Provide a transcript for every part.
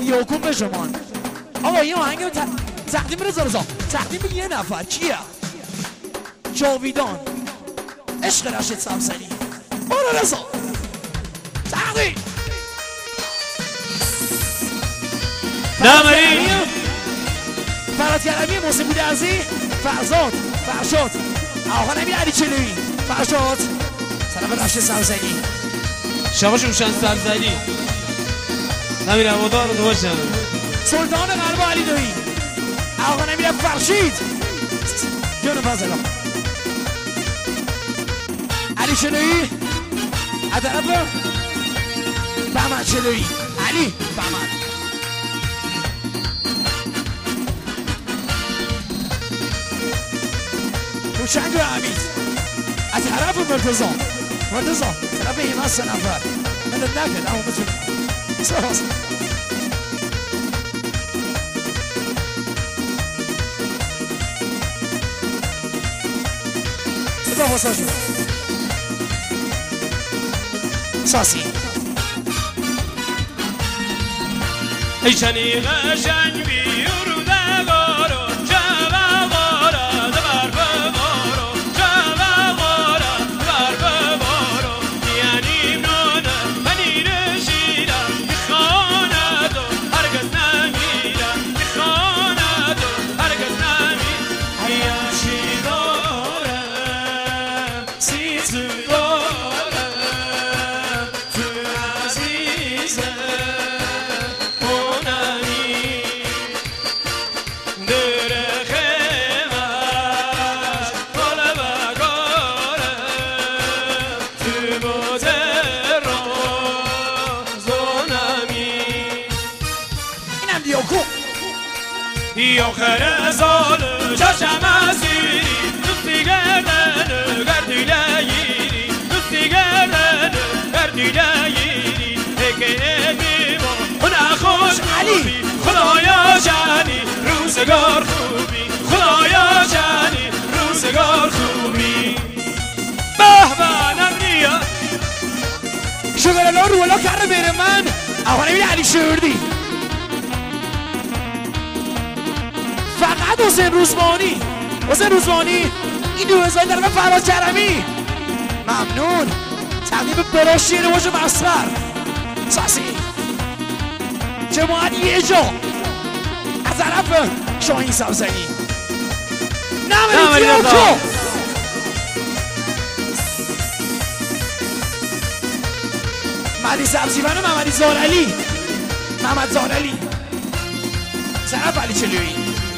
دیوکو به شما آقا این آهنگ تقدیم رضا رضا تقدیم به یه نفر کیه؟ جاویدان عشق رشید سبزنی برو رضا تقدیم نمری فراد کرمی موسیقی درزی فرزاد فرشاد آقا نمیر علی چلوی فرشاد سلام رشید سبزنی شباشون شن سبزنی نمیر هوادار رو باشن سلطان قلب علی دویی آقا نمیر فرشید جون فضلا علی چلوی عطرف بهمن چلوی علی بهمن روشنگ و حمید از طرف مرتضا طرف ایمان 3 نفر ملت نکرد اما بتونم سراز صدا واسه شد ساسی ای چنی قشنگ بیور دگارو جوا غارا دبر ببارو جوا غارا دبر ببارو یعنی نونه منی رشیدم میخواند و هرگز نمیرم میخواند و هرگز نمیرم هیا چی دارم سیزو دارم تو عزیزم یا خیر سال چشم اسیری دوستی گردن گردیله گیری دوستی گردن گردیله گیری اگه بیما نخوش خوبی خدایا جانی روزگار خوبی خدایا جانی روزگار خوبی به به نمریا شغل رو ولا کرده بره من آقا نمیر علی شردی فقط حسین روزبانی این 2000 در من فراد کرمی ممنون تقدیم براش شیره باشه مصفر ساسی جماعت یه جا از طرف شاهین سبزنی نمری دیوکو مهدی سبزیون و محمد زارعلی طرف علی چلویی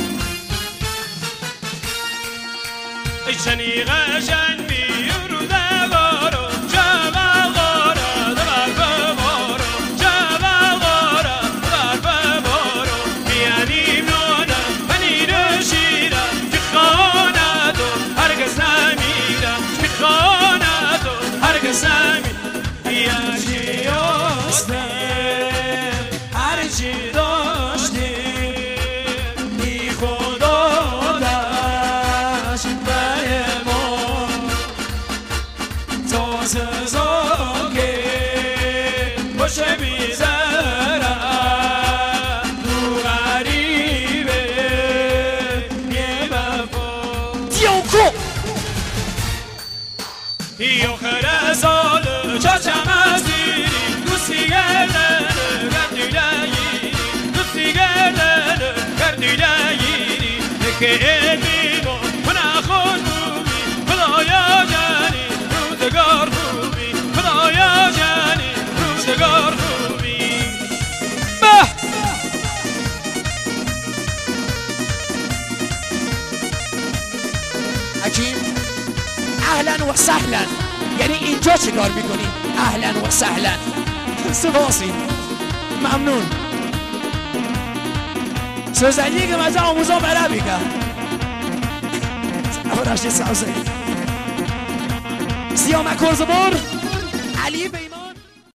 ای چنی قشنگ بیور دگارو جوا غارا دبر ببارو جوا غارا دبر ببارو میانیم نونم منی رشیدم میخواند و هرگز نمیرم میخواند و هرگز نمیرم یکی هستم هرچی داشتیم بی خدا باشه میذارم تو غریبه یه وفا دیوکو یا خیر سال چشم اسیری دوستی گردن گردیله گیری دوستی گردن گردیله گیری که بیما نخوش خوبی خدایا جانی روزگار خوبی خدایا جانی روزگار خوبی به حکیم اهلا و سهلا یعنی اینجا چه کار میکنی؟ اهلا و سهلا سپاسی ممنون سوزنی که مزه آموزان بره بگم اما رشته سازه سیاه مکرزبار علی